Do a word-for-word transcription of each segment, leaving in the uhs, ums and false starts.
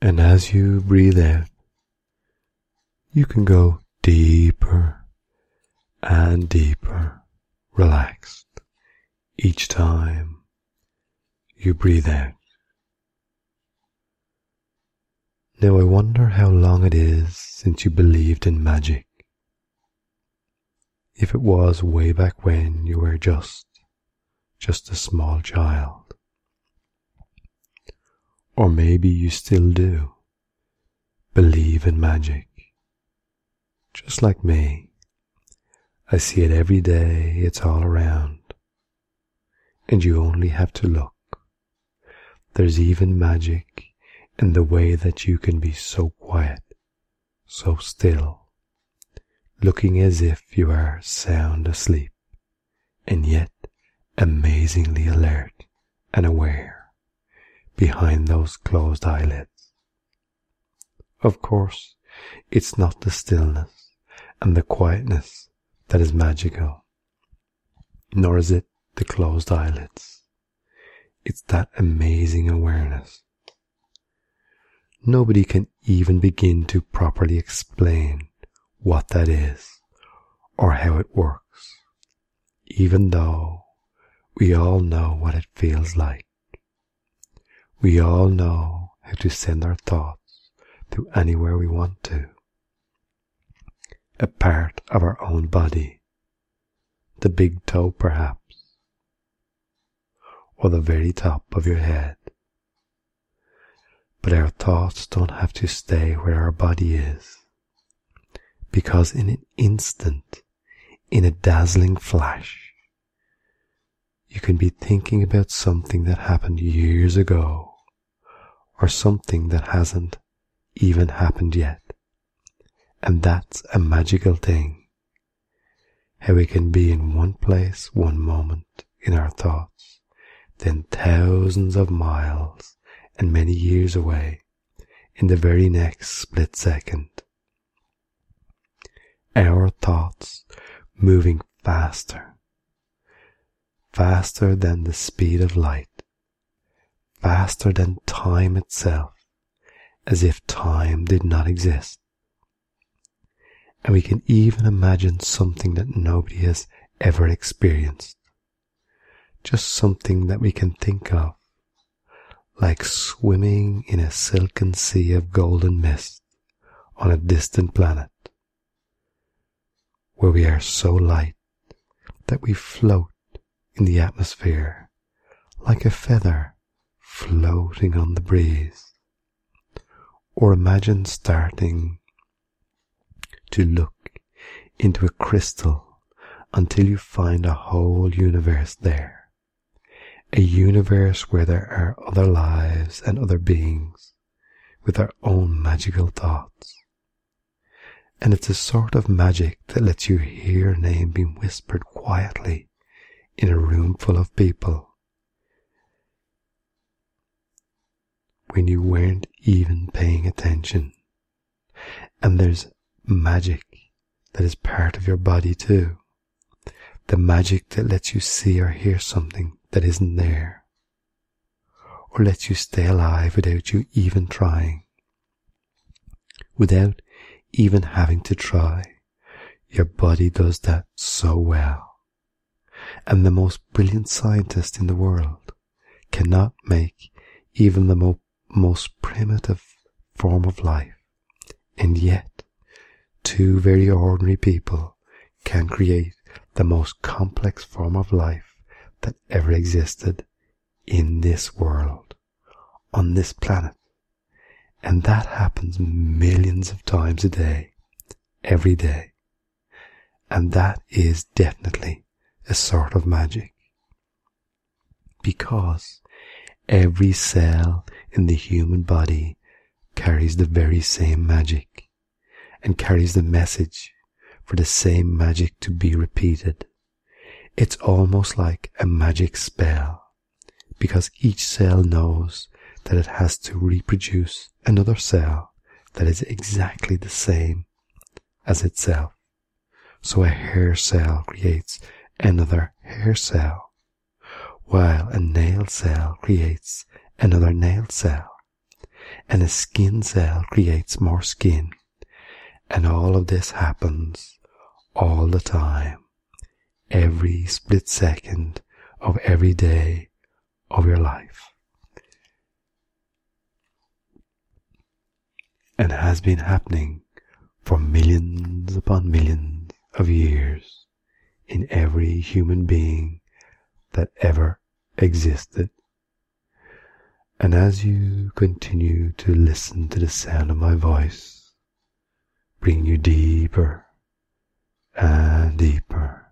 And as you breathe out, you can go deeper and deeper, relaxed, each time you breathe out. Now I wonder how long it is since you believed in magic. If it was way back when you were just, just a small child. Or maybe you still do believe in magic. Just like me, I see it every day, it's all around. And you only have to look. There's even magic in the way that you can be so quiet, so still, looking as if you are sound asleep, and yet amazingly alert and aware behind those closed eyelids. Of course, it's not the stillness and the quietness that is magical, nor is it the closed eyelids. It's that amazing awareness. Nobody can even begin to properly explain what that is or how it works, even though we all know what it feels like. We all know how to send our thoughts to anywhere we want to. A part of our own body, the big toe perhaps, or the very top of your head. But our thoughts don't have to stay where our body is, because in an instant, in a dazzling flash, you can be thinking about something that happened years ago, or something that hasn't even happened yet. And that's a magical thing, how we can be in one place one moment in our thoughts, then thousands of miles and many years away in the very next split second. Our thoughts moving faster, faster than the speed of light, faster than time itself, as if time did not exist. And we can even imagine something that nobody has ever experienced, just something that we can think of, like swimming in a silken sea of golden mist on a distant planet, where we are so light that we float in the atmosphere like a feather floating on the breeze. Or imagine starting to look into a crystal until you find a whole universe there, a universe where there are other lives and other beings with their own magical thoughts. And it's a sort of magic that lets you hear your name being whispered quietly in a room full of people when you weren't even paying attention. And there's magic that is part of your body too. The magic that lets you see or hear something that isn't there, or lets you stay alive without you even trying. Without even having to try, your body does that so well. And the most brilliant scientist in the world cannot make even the mo- most primitive form of life, and yet two very ordinary people can create the most complex form of life that ever existed in this world, on this planet. And that happens millions of times a day, every day. And that is definitely a sort of magic. Because every cell in the human body carries the very same magic, and carries the message for the same magic to be repeated. It's almost like a magic spell, because each cell knows that it has to reproduce another cell that is exactly the same as itself. So a hair cell creates another hair cell, while a nail cell creates another nail cell, and a skin cell creates more skin. And all of this happens all the time, every split second of every day of your life. And has been happening for millions upon millions of years in every human being that ever existed. And as you continue to listen to the sound of my voice, bring you deeper and deeper.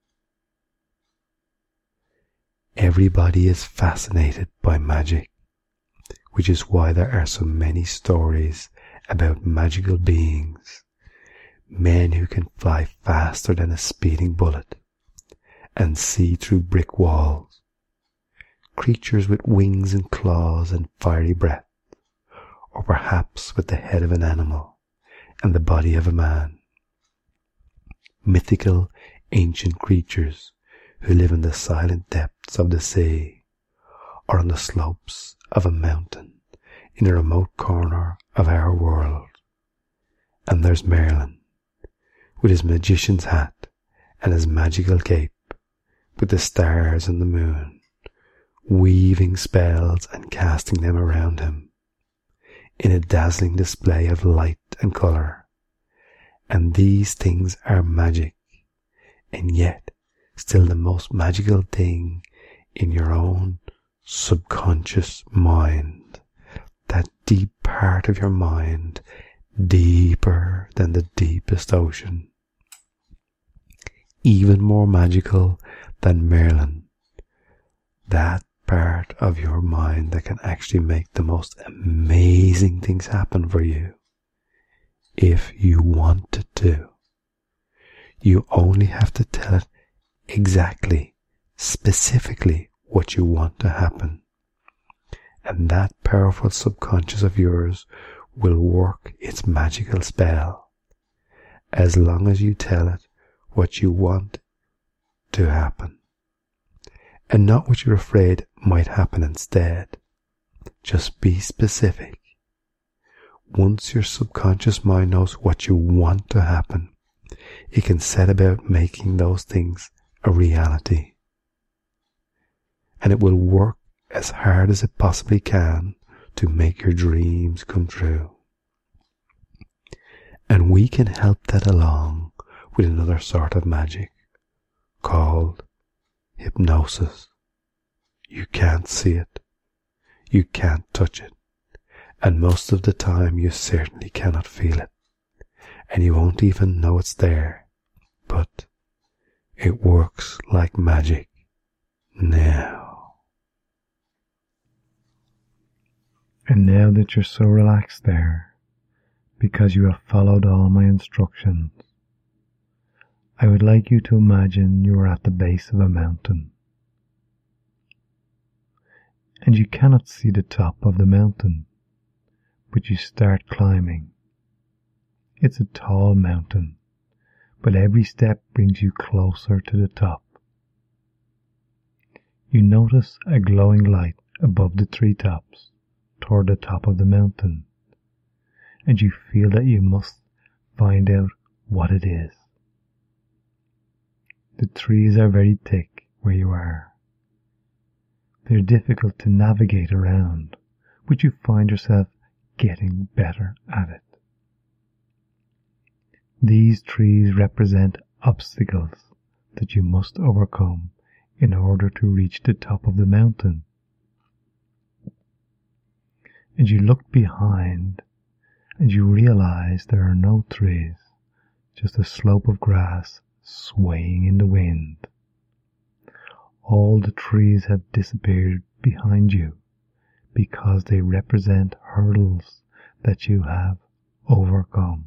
Everybody is fascinated by magic, which is why there are so many stories about magical beings, men who can fly faster than a speeding bullet and see through brick walls, creatures with wings and claws and fiery breath, or perhaps with the head of an animal and the body of a man. Mythical ancient creatures who live in the silent depths of the sea, or on the slopes of a mountain in a remote corner of our world. And there's Merlin, with his magician's hat and his magical cape, with the stars and the moon, weaving spells and casting them around him, in a dazzling display of light and colour. And these things are magic, and yet still the most magical thing in your own subconscious mind, that deep part of your mind, deeper than the deepest ocean, even more magical than Merlin, that part of your mind that can actually make the most amazing things happen for you if you want it to. You only have to tell it exactly, specifically what you want to happen. And that powerful subconscious of yours will work its magical spell, as long as you tell it what you want to happen, and not what you're afraid might happen instead. Just be specific. Once your subconscious mind knows what you want to happen, it can set about making those things a reality. And it will work as hard as it possibly can to make your dreams come true. And we can help that along with another sort of magic called hypnosis. You can't see it. You can't touch it. And most of the time you certainly cannot feel it. And you won't even know it's there. But it works like magic. Now. And now that you're so relaxed there, because you have followed all my instructions, I would like you to imagine you are at the base of a mountain. And you cannot see the top of the mountain, but you start climbing. It's a tall mountain, but every step brings you closer to the top. You notice a glowing light above the treetops toward the top of the mountain, and you feel that you must find out what it is. The trees are very thick where you are. They're difficult to navigate around, but you find yourself getting better at it. These trees represent obstacles that you must overcome in order to reach the top of the mountain. And you look behind and you realize there are no trees, just a slope of grass swaying in the wind. All the trees have disappeared behind you because they represent hurdles that you have overcome.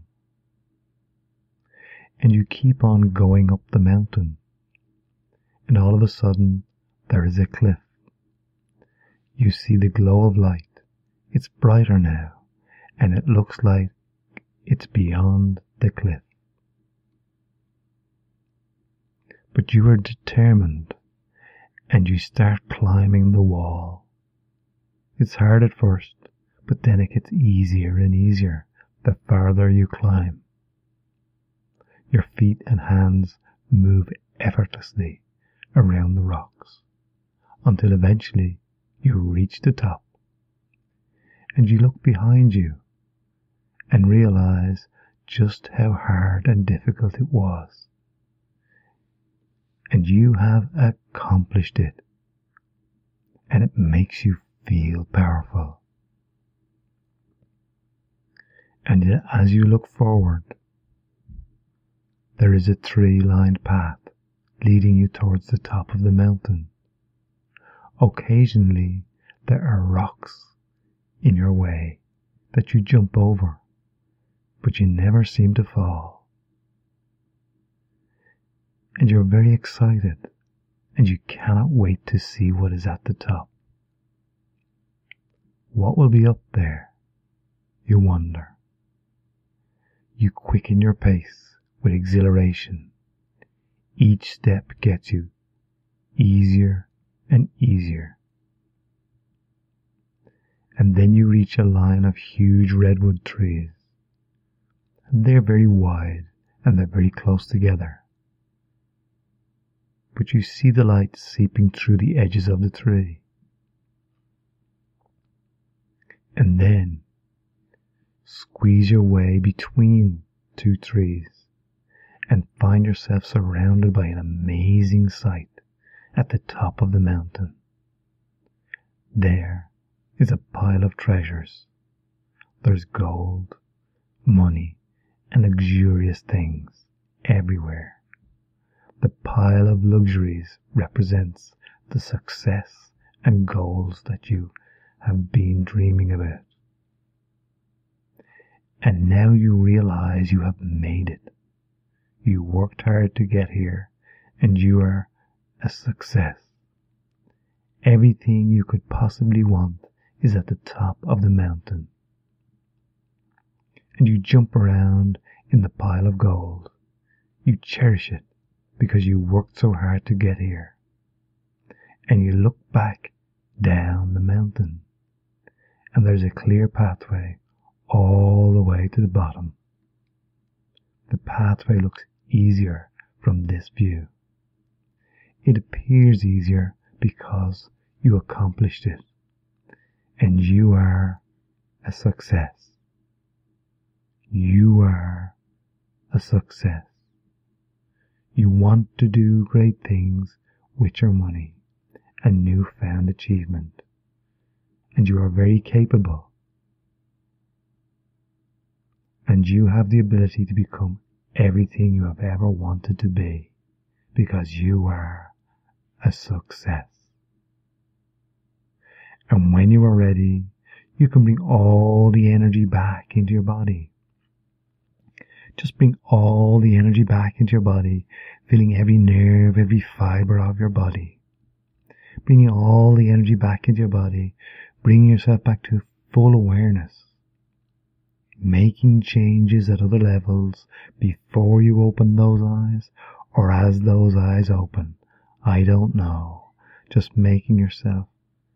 And you keep on going up the mountain, and all of a sudden there is a cliff. You see the glow of light. It's brighter now, and it looks like it's beyond the cliff. But you are determined, and you start climbing the wall. It's hard at first, but then it gets easier and easier the farther you climb. Your feet and hands move effortlessly around the rocks until eventually you reach the top, and you look behind you and realize just how hard and difficult it was. And you have accomplished it, and it makes you feel powerful. And as you look forward, there is a tree-lined path leading you towards the top of the mountain. Occasionally, there are rocks in your way that you jump over, but you never seem to fall. And you're very excited, and you cannot wait to see what is at the top. What will be up there? You wonder. You quicken your pace with exhilaration. Each step gets you easier and easier. And then you reach a line of huge redwood trees. And they're very wide and they're very close together. But you see the light seeping through the edges of the tree. And then squeeze your way between two trees and find yourself surrounded by an amazing sight at the top of the mountain. There is a pile of treasures. There's gold, money, and luxurious things everywhere. The pile of luxuries represents the success and goals that you have been dreaming about. And now you realize you have made it. You worked hard to get here, and you are a success. Everything you could possibly want is at the top of the mountain. And you jump around in the pile of gold. You cherish it because you worked so hard to get here. And you look back down the mountain, and there's a clear pathway all the way to the bottom. The pathway looks easier from this view. It appears easier because you accomplished it, and you are a success. You are a success. You want to do great things with your money and newfound achievement, and you are very capable. And you have the ability to become everything you have ever wanted to be because you are a success. And when you are ready, you can bring all the energy back into your body. Just bring all the energy back into your body, feeling every nerve, every fiber of your body. Bringing all the energy back into your body, bringing yourself back to full awareness. Making changes at other levels before you open those eyes or as those eyes open. I don't know. Just making yourself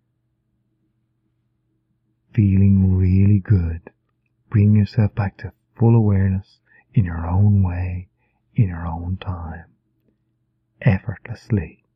feeling really good. Bring yourself back to full awareness in your own way, in your own time, effortlessly.